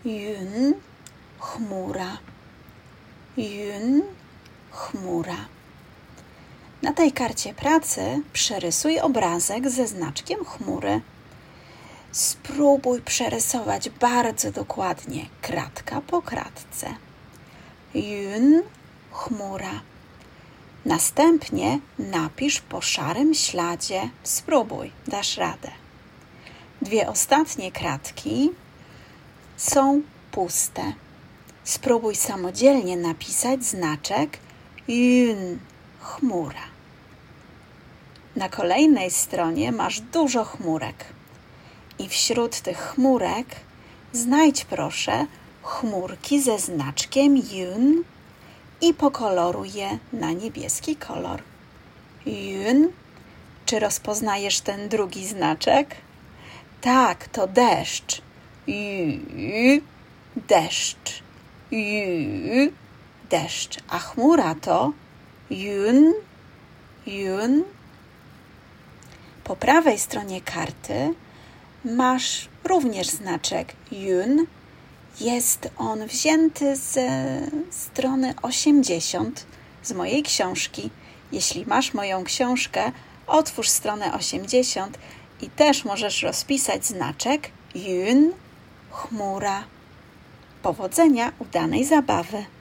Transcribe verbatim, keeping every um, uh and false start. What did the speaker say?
Yun, chmura. Yun, chmura. Na tej karcie pracy przerysuj obrazek ze znaczkiem chmury. Spróbuj przerysować bardzo dokładnie, kratka po kratce. Yun, chmura. Następnie napisz po szarym śladzie. Spróbuj, dasz radę. Dwie ostatnie kratki są puste. Spróbuj samodzielnie napisać znaczek Yun, chmura. Na kolejnej stronie masz dużo chmurek. I wśród tych chmurek znajdź proszę chmurki ze znaczkiem Yun i pokoloruj je na niebieski kolor. Yun. Czy rozpoznajesz ten drugi znaczek? Tak, to deszcz. Yu, deszcz. Yu, deszcz. A chmura to Yun, Yun. Po prawej stronie karty masz również znaczek Yun. Jest on wzięty ze strony osiemdziesiąt z mojej książki. Jeśli masz moją książkę, otwórz stronę osiemdziesiąt i też możesz rozpisać znaczek Yun, chmura. Powodzenia, udanej zabawy.